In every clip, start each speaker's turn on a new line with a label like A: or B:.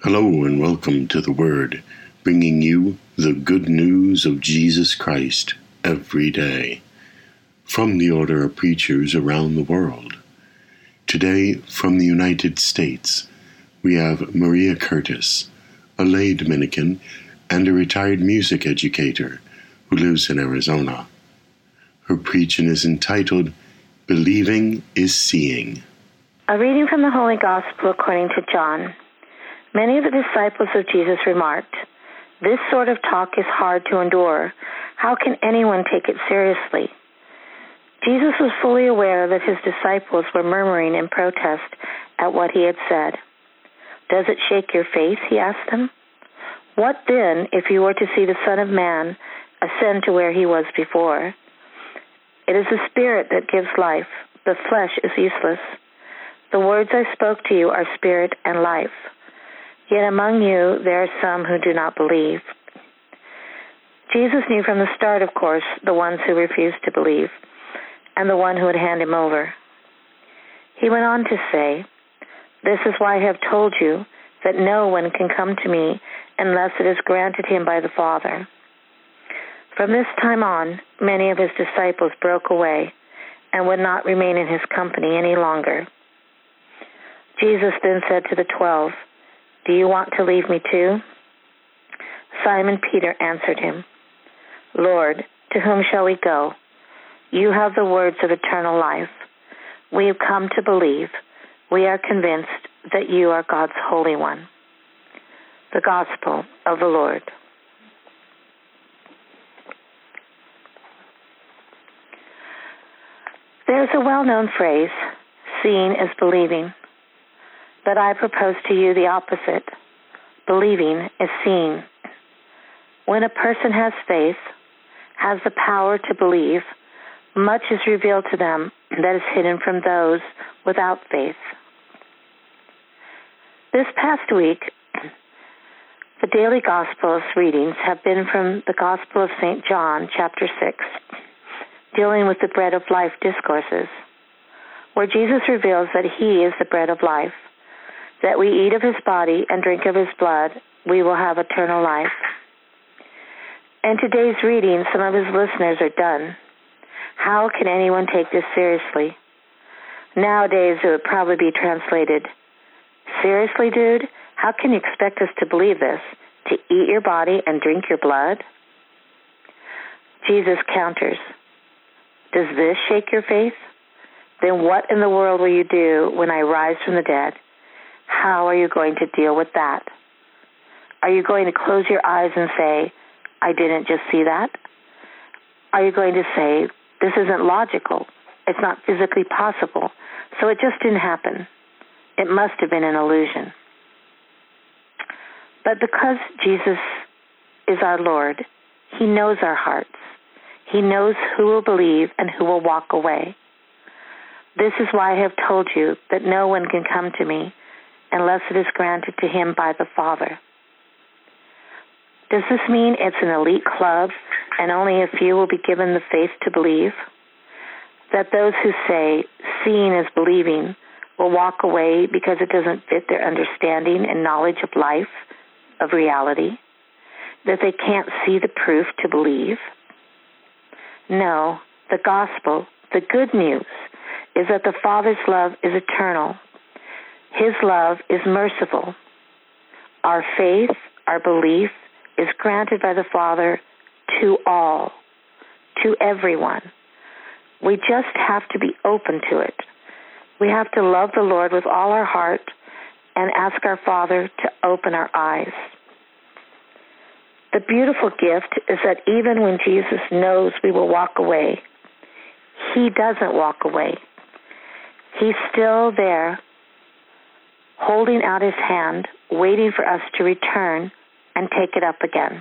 A: Hello and welcome to The Word, bringing you the good news of Jesus Christ every day, from the Order of Preachers around the world. Today, from the United States, we have Maria Curtis, a lay Dominican and a retired music educator who lives in Arizona. Her preaching is entitled, Believing is Seeing.
B: A reading from the Holy Gospel according to John. Many of the disciples of Jesus remarked, "This sort of talk is hard to endure. How can anyone take it seriously?" Jesus was fully aware that his disciples were murmuring in protest at what he had said. "Does it shake your faith?" he asked them. "What then if you were to see the Son of Man ascend to where he was before? It is the Spirit that gives life. The flesh is useless. The words I spoke to you are spirit and life. Yet among you there are some who do not believe." Jesus knew from the start, of course, the ones who refused to believe, and the one who would hand him over. He went on to say, "This is why I have told you that no one can come to me unless it is granted him by the Father." From this time on, many of his disciples broke away and would not remain in his company any longer. Jesus then said to the 12, "Do you want to leave me too?" Simon Peter answered him, "Lord, to whom shall we go? You have the words of eternal life. We have come to believe. We are convinced that you are God's Holy One." The Gospel of the Lord. There is a well-known phrase, "Seeing is believing." But I propose to you the opposite. Believing is seeing. When a person has faith, has the power to believe, much is revealed to them that is hidden from those without faith. This past week, the daily Gospels readings have been from the Gospel of St. John, chapter 6, dealing with the bread of life discourses, where Jesus reveals that he is the bread of life, that we eat of his body and drink of his blood, we will have eternal life. In today's reading, some of his listeners are done. How can anyone take this seriously? Nowadays, it would probably be translated, "Seriously, dude? How can you expect us to believe this? To eat your body and drink your blood?" Jesus counters, "Does this shake your faith? Then what in the world will you do when I rise from the dead? How are you going to deal with that? Are you going to close your eyes and say, 'I didn't just see that'? Are you going to say, 'This isn't logical, it's not physically possible, so it just didn't happen. It must have been an illusion'?" But because Jesus is our Lord, he knows our hearts. He knows who will believe and who will walk away. This is why I have told you that no one can come to me unless it is granted to him by the Father. Does this mean it's an elite club and only a few will be given the faith to believe? That those who say, "Seeing is believing," will walk away because it doesn't fit their understanding and knowledge of life, of reality? That they can't see the proof to believe? No, the gospel, the good news, is that the Father's love is eternal. His love is merciful. Our faith, our belief, is granted by the Father to all, to everyone. We just have to be open to it. We have to love the Lord with all our heart and ask our Father to open our eyes. The beautiful gift is that even when Jesus knows we will walk away, he doesn't walk away. He's still there, holding out his hand, waiting for us to return and take it up again.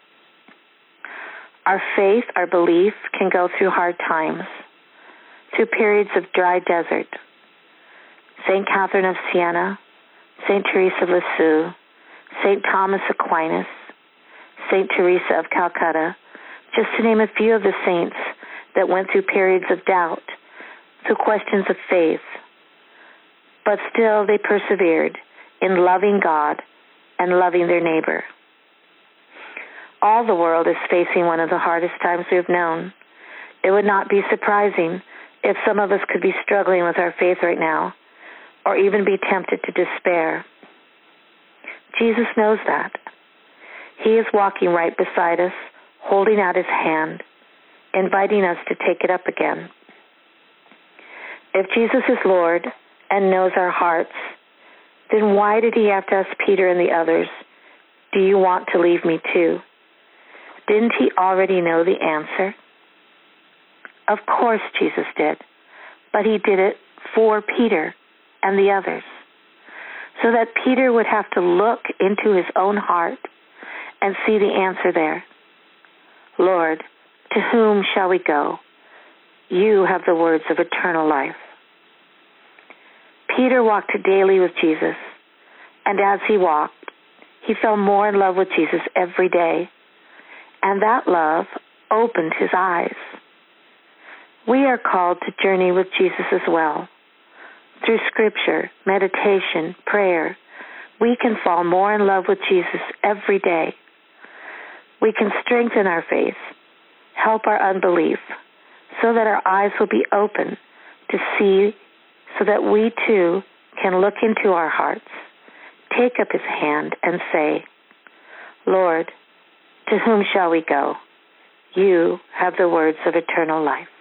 B: Our faith, our belief can go through hard times, through periods of dry desert. St. Catherine of Siena, St. Teresa of Lisieux, St. Thomas Aquinas, St. Teresa of Calcutta, just to name a few of the saints that went through periods of doubt, through questions of faith. But still they persevered in loving God and loving their neighbor. All the world is facing one of the hardest times we've known. It would not be surprising if some of us could be struggling with our faith right now, or even be tempted to despair. Jesus knows that. He is walking right beside us, holding out his hand, inviting us to take it up again. If Jesus is Lord and knows our hearts, then why did he have to ask Peter and the others, "Do you want to leave me too?" Didn't he already know the answer? Of course Jesus did, but he did it for Peter and the others, so that Peter would have to look into his own heart and see the answer there. "Lord, to whom shall we go? You have the words of eternal life." Peter walked daily with Jesus, and as he walked, he fell more in love with Jesus every day, and that love opened his eyes. We are called to journey with Jesus as well. Through scripture, meditation, prayer, we can fall more in love with Jesus every day. We can strengthen our faith, help our unbelief, so that our eyes will be open to see, so that we too can look into our hearts, take up his hand, and say, "Lord, to whom shall we go? You have the words of eternal life."